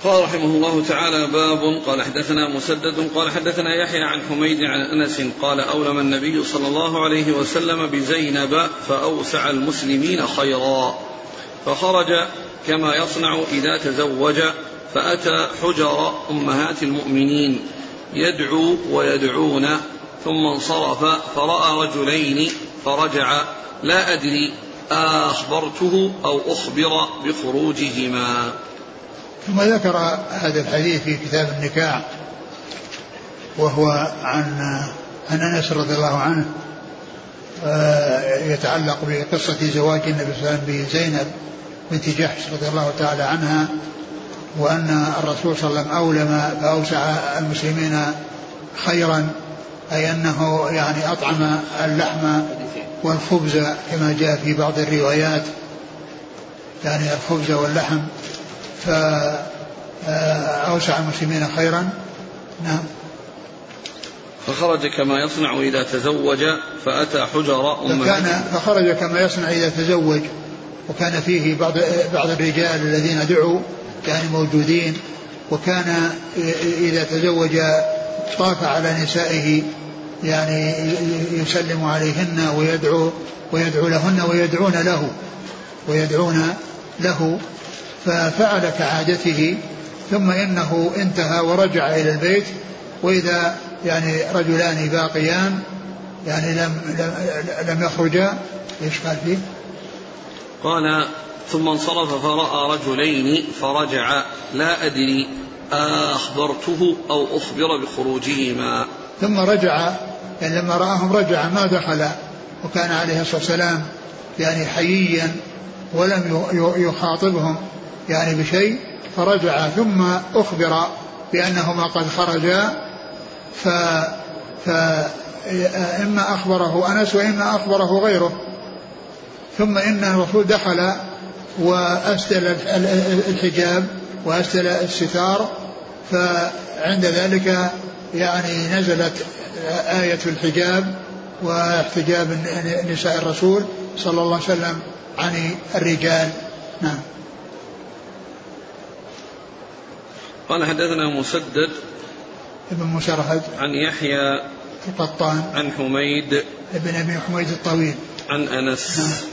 قال رحمه الله تعالى: باب. قال حدثنا مسدد قال حدثنا يحيى عن حميد عن أنس قال: أولم النبي صلى الله عليه وسلم بزينب فأوسع المسلمين خيرا، فخرج كما يصنع إذا تزوج، فأتى حجر أمهات المؤمنين يدعو ويدعون، ثم انصرف فرأى رجلين فرجع: لا أدري أخبرته أو أخبر بخروجهما. ثم ذكر هذا الحديث في كتاب النكاح، وهو عن أنس رضي الله عنه، يتعلق بقصة زواج النبي صلى الله عليه وسلم بزينب بنت جحش رضي الله تعالى عنها، وأن الرسول صلى الله عليه وسلم أولم فأوسع المسلمين خيرا، أي أنه يعني أطعم اللحم والخبز كما جاء في بعض الروايات، يعني الخبز واللحم، فأوسع المسلمين خيرا. نعم. فخرج كما يصنع إذا تزوج فأتى حجر فخرج كما يصنع إذا تزوج، وكان فيه بعض الرجال الذين دعوا يعني موجودين، وكان إذا تزوج طاف على نسائه يعني يسلم عليهن ويدعو لهن ويدعون له ففعل كعادته، ثم إنه انتهى ورجع إلى البيت، وإذا يعني رجلان باقيان يعني لم يخرجا. ايش قال فيه؟ قال: ثم انصرف فرأى رجلين فرجع: لا أدري أخبرته أو أخبر بخروجهما. ثم رجع، يعني لما رآهم رجع ما دخل، وكان عليه الصلاة والسلام يعني حييا ولم يخاطبهم يعني بشيء، فرجع ثم أخبر بأنهما قد خرجا، فإما أخبره أنس وإما أخبره غيره. ثم إن الرسول دخل وأسدل الحجاب وأسدل الستار، فعند ذلك يعني نزلت آية الحجاب واحتجاب نساء الرسول صلى الله عليه وسلم عن الرجال. نعم. قال حدثنا مسدد ابن مسرهد عن يحيى القطان عن حميد ابن أبي حميد الطويل عن أنس. نعم.